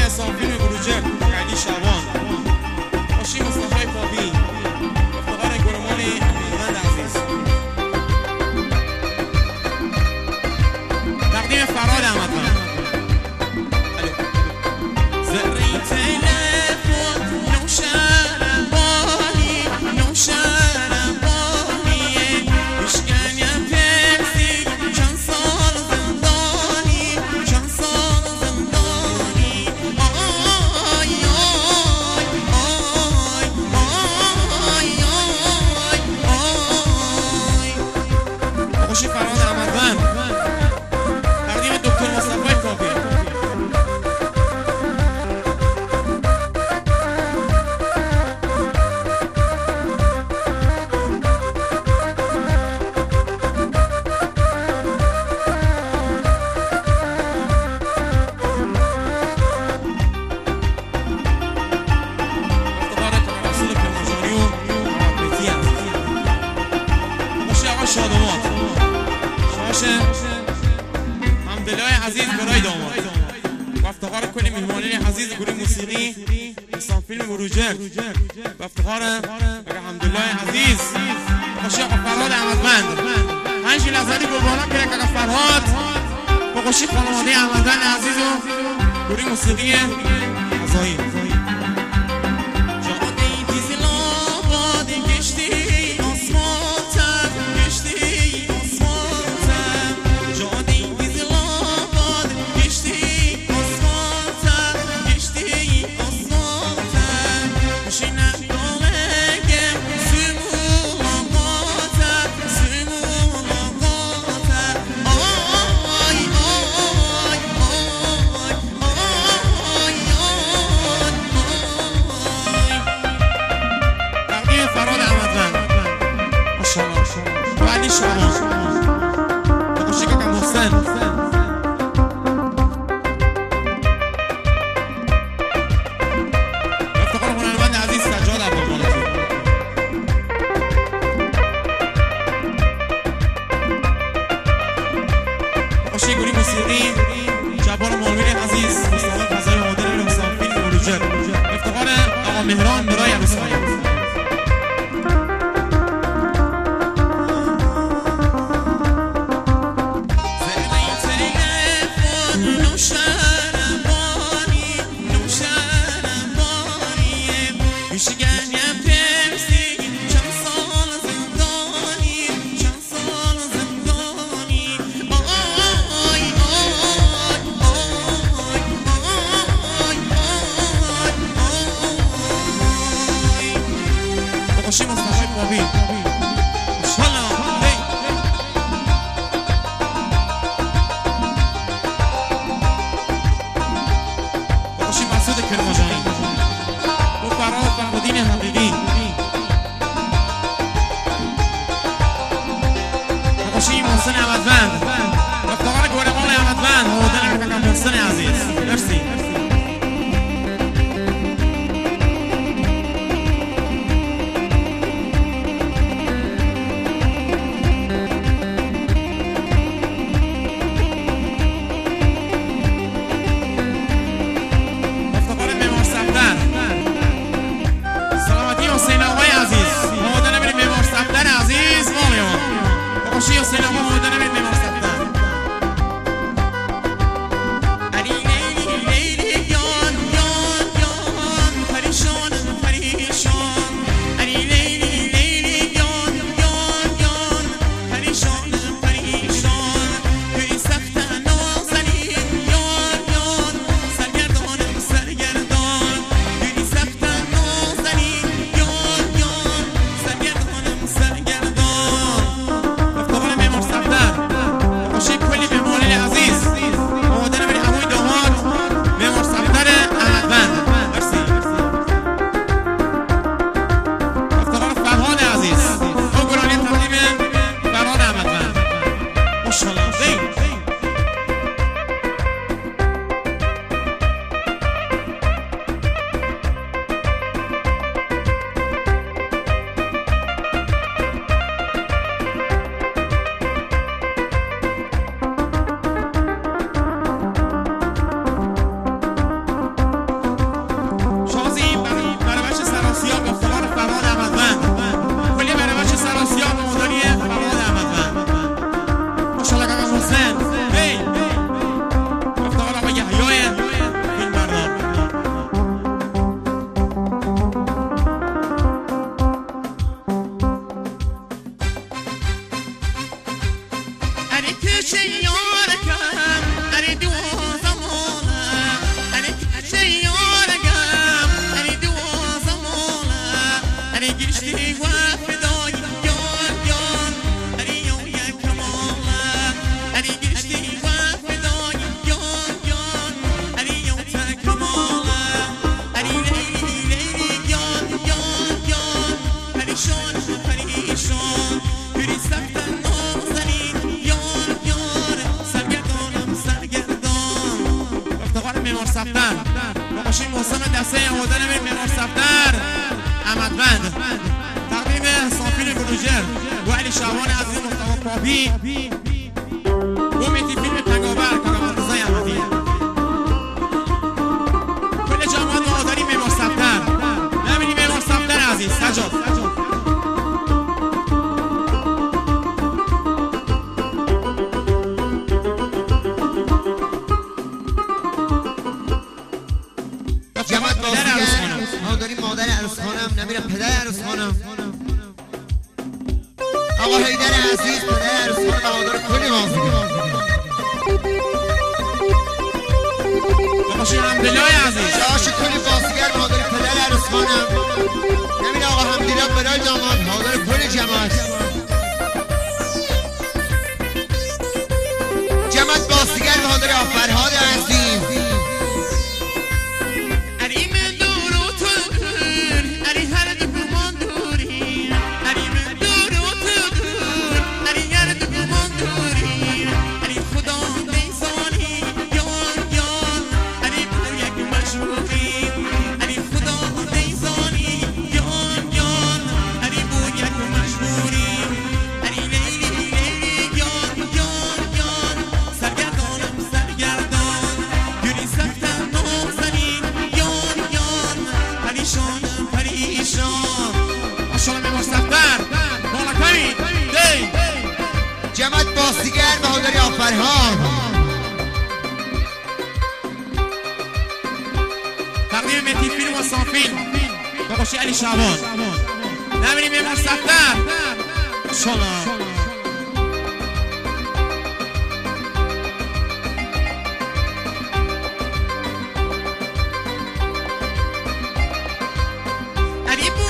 صافین بروجر علی شعبان خوشی مصطفی پاپی افتخار گلمان احمد عزیز تقدیم فراد احمد شادمات شاشه حمدالله عزیز برای داماد و افتخار کلی مهمانین عزیز گروه موسیقی حسام فیلم بروجر و افتخار حمدالله عزیز خوشی آقا فرهاد احمدوند 5 لحظاتی گلبانا کرد آقا فرهاد با خوشی خانواده احمدوند عزیز و گروه موسیقی عزایی علی شعبان خوشی که کم محسن افتخار هنرمند عزیز سجاد عبدالمالکی خوشی گروه موسیقی جبار مولوی عزیز مصطفی فضای مدیر حسام فیلم بروجر افتخار آقا مهران برای عروسخانه خوشی مصطفی پاپی خوشی مسعود کرمانشاهی و فرهاد فخرالدین حقیقی خوشی محسن احمدوند افتخار گلمان احمدوند حوضن محسن عزیز مرسی باشی محسن دسته آمادن به معمار صفدر احمدوند تقدیم سامفیلم بروجر و علی شعبان عزیز مصطفی پاپی و میتی فیلم تنگاور کاکامرتزای احمدی کل جماعت مادری معمار صفدر نبینی معمار صفدر عزیز سجاد جماعت بازیگر مادری مادر عروس خانم نمیرم پدر عروس خانم آقا حیدر عزیز پدر عروس خانم و مادر کلی بازیگر باشی حمدالله عزیز جاش کلی بازیگر مادر پدر عروس خانم نمیره آقا حمدالله برای داماد مادر کلی جماعت جماعت بازیگر مادر فرهاد عزیز جماعت بازیگر بهادری آفرهان تقدیم مهدی فیلم و سامفیلم با باشی علی شعبان نبینیم معمار صفدر شما علی